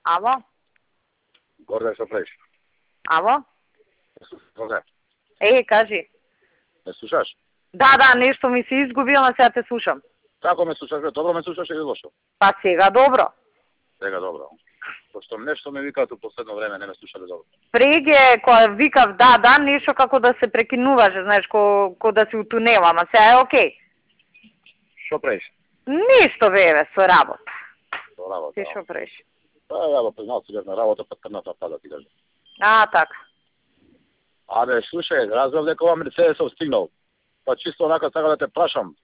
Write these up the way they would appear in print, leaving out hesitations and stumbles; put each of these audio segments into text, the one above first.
Ало? Горде, што правиш? Ало? Горде, Кажи. ме слушаш? Да, нешто ми се изгуби, ама сега те слушам. Како ме слушаш? Добро ме слушаш или лошо? Па сега добро. Сега добро. Пошто нешто ме викаат у последно време, не ме слушале добро. Преге, кога викав да, нешто како да се прекинуваше, знаеш, ко да си утунела, ама сега е окей. Што правиш? Ништо бе, со работа. Со работа. Ти што правиш? Па, ја го признал си на работа, па трната пада ти кажа. Така. Абе, слушај, разбрав дека ова Мерцедесов стигнал. Па чисто онака сакам да те прашам.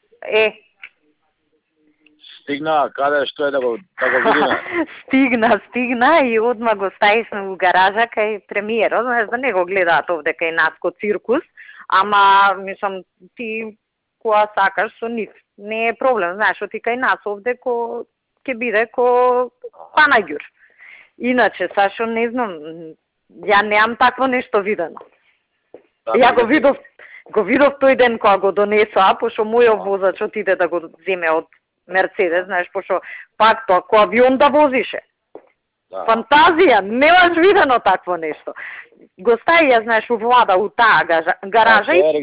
Стигна, каде, што е да го видиме? Стигна и одма го ставивме у гаража кај премиерот, знаеш да не го гледаат овде кај нас ко циркус, ама мислам ти кога сакаш со нив не е проблем, знаеш, ти кај нас овде ќе биде ко Панаѓур. Иначе Сашо не знам, ја немам такво нешто видено. Ја го видов тој ден кога го донесоа, пошто мојот возач отиде да го земе од Мерцедес, знаеш, пошто пак тоа ко авион да возише. Да. Фантазија, немаш видено такво нешто. Го ставија, знаеш, у влада, у таа гаража и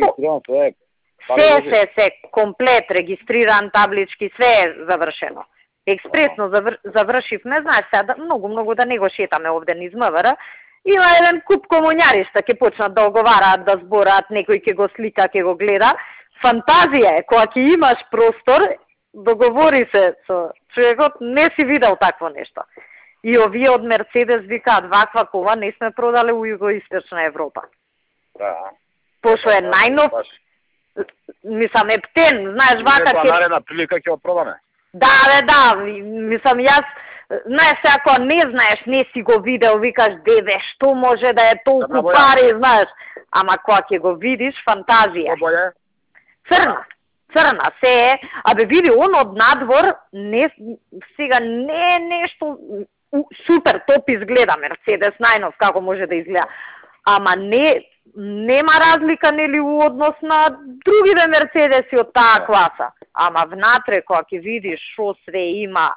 се, комплет, регистриран, таблички, све е завршено. Експресно завршивме, знаеш, сега многу да не го шетаме овде низ МВР. Има еден куп комуњариста, ќе почнат да оговараат, да збораат, некој ќе го слика, ќе го гледа. Фантазија е, кога ќе имаш простор, договори се со човекот, не си видел такво нешто. И овие од Мерцедес викаат, ваква кола не сме продале у Југоисточна Европа. Да. Пошто е најнов, мислам, ептен, знаеш, вака ќе... Наредна прилика ќе опробаме. Да, мислам, јас, знаеш, ако не знаеш, не си го видел, викаш, деве, што може да е толку пари, знаеш, ама кога ќе го видиш, фантазија. Што боја? Црна, се е, абе види, он од надвор, сега не е нешто супер топ изгледа Мерцедес, најнов, како може да изгледа, ама нема разлика, нели, у однос на другите Мерцедеси од таа класа. Ама внатре, кога ќе видиш шо све има,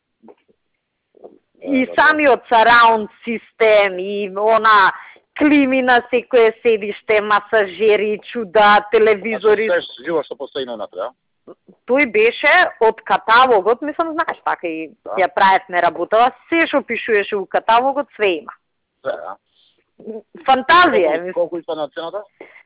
и самиот сараунд систем, и она клими на секое седиште, масажери, чуда, телевизори. А што живо што постои внатре, а? Тој беше од каталогот, мислам, знаеш, така и ја правевме работава, се што пишуваше у каталогот, све има. Да. Фантазија. Колку испадна цената?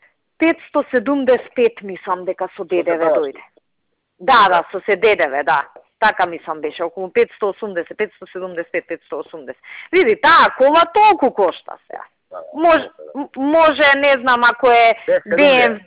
575, мислам, дека со ДДВ дојде. Да, со се ДДВ, да. Така мислам беше, околу 580, 575, 580. Види, таа кола толку кошта сега. Може, не знам, ако е BMW.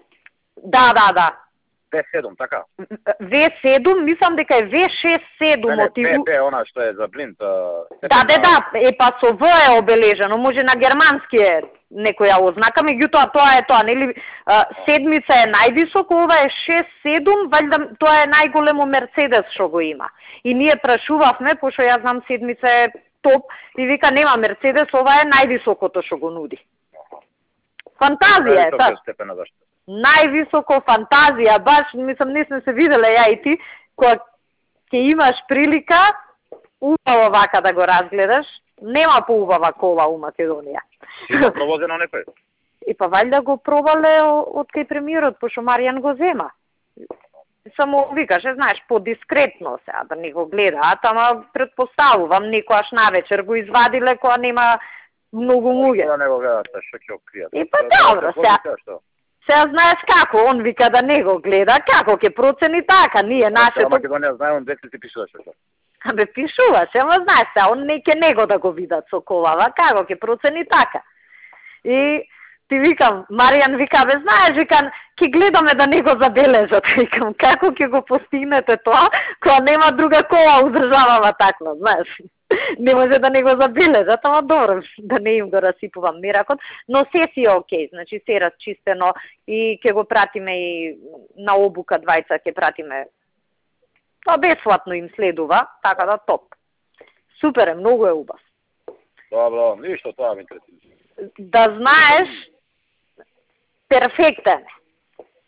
Да. V7, така? V7, мислам дека е V67. Не, она што е за блинд. Да, па со В е обележено, може на германски е некоја ознака, меѓутоа тоа е тоа, нели, седмица е највисоко, ова е 6-7, валјда тоа е најголемо Мерцедес што го има. И ние прашувавме, пошто јас знам седмица е топ, и вика нема Мерцедес, ова е највисокото што го нуди. Фантазија е, та. Највисоко фантазија, баш, мислам, не сме се виделе ја и ти, кога ќе имаш прилика, убаво вака да го разгледаш, нема поубава кола у Македонија. Си го провозено некој? И па валјда го пробале од кај премиерот, пошто Маријан го зема. Само викаше, знаеш, подискретно сега, да не го гледаат, ама предпоставувам, некојаш навечер го извадиле, кога нема многу луѓе. Да не го гледаат, што ќе откријат. И па добро, сега знаеш како, он вика да не го гледа, како ќе процени така, ние нашето... Македонија знаем, дете ти пишуваше тоа. Абе, пишуваше, ама знаеш сега, он не ќе него да го видат со колава, како ќе процени така. И ти викам, Маријан вика, бе, знаеш, викам, ќе гледаме да не го забележат, викам, како ќе го постигнете тоа, кога нема друга кола удржавава таква, знаеш. Не може да не го забележат, ама добро, да не им го расипувам меракот, но се си е окей, значи се е расчистено и ќе го пратиме и на обука двајца, ќе пратиме. Тоа бесплатно им следува, така да топ. Супер е, многу е убав. Добро, ништо тоа ми интересира. Да знаеш, перфектен.